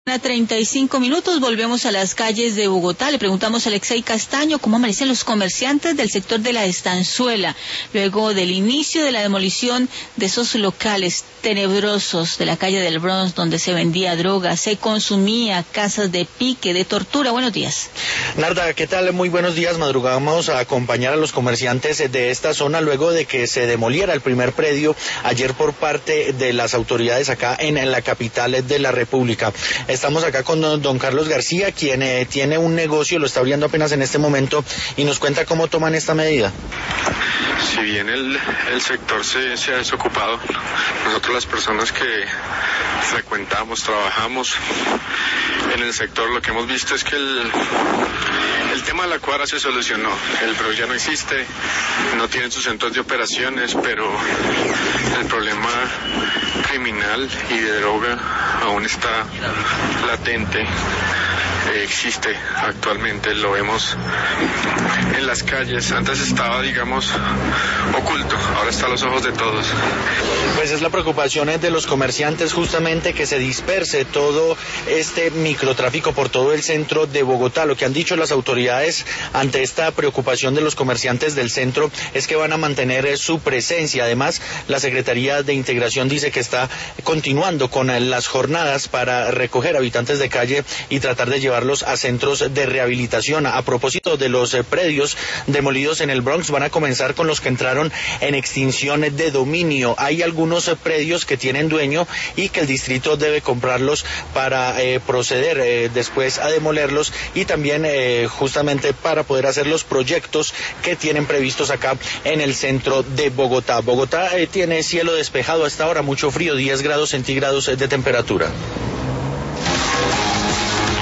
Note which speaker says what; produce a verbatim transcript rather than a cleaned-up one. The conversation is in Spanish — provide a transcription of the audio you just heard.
Speaker 1: A treinta y cinco minutos volvemos a las calles de Bogotá. Le preguntamos a Alexei Castaño cómo amanecen los comerciantes del sector de la Estanzuela luego del inicio de la demolición de esos locales tenebrosos de la calle del Bronx donde se vendía droga, se consumía, casas de pique, de tortura. Buenos días.
Speaker 2: Narda, ¿qué tal? Muy buenos días. Madrugamos a acompañar a los comerciantes de esta zona luego de que se demoliera el primer predio ayer por parte de las autoridades acá en, en la capital de la República. Estamos acá con don, don Carlos García, quien eh, tiene un negocio, lo está abriendo apenas en este momento y nos cuenta cómo toman esta medida.
Speaker 3: Si bien el, el sector se, se ha desocupado, nosotros las personas que frecuentamos, trabajamos en el sector, lo que hemos visto es que el, el tema de la cuadra se solucionó. El Bronx ya no existe, no tienen sus centros de operaciones, pero el problema criminal y de droga aún está latente, eh, existe actualmente, lo vemos en las calles. Antes estaba, digamos, oculto, ahora está a los ojos de todos.
Speaker 2: Pues es la preocupación de los comerciantes justamente que se disperse todo este microtráfico por todo el centro de Bogotá. Lo que han dicho las autoridades ante esta preocupación de los comerciantes del centro es que van a mantener su presencia. Además, la Secretaría de Integración dice que está continuando con las jornadas para recoger habitantes de calle y tratar de llevarlos a centros de rehabilitación. A propósito de los predios demolidos en el Bronx, van a comenzar con los que entraron en extinción de dominio. Hay algunos predios que tienen dueño y que el distrito debe comprarlos para eh, proceder eh, después a demolerlos y también eh, justamente para poder hacer los proyectos que tienen previstos acá en el centro de Bogotá. Bogotá eh, tiene cielo despejado hasta ahora, mucho frío, diez grados centígrados de temperatura.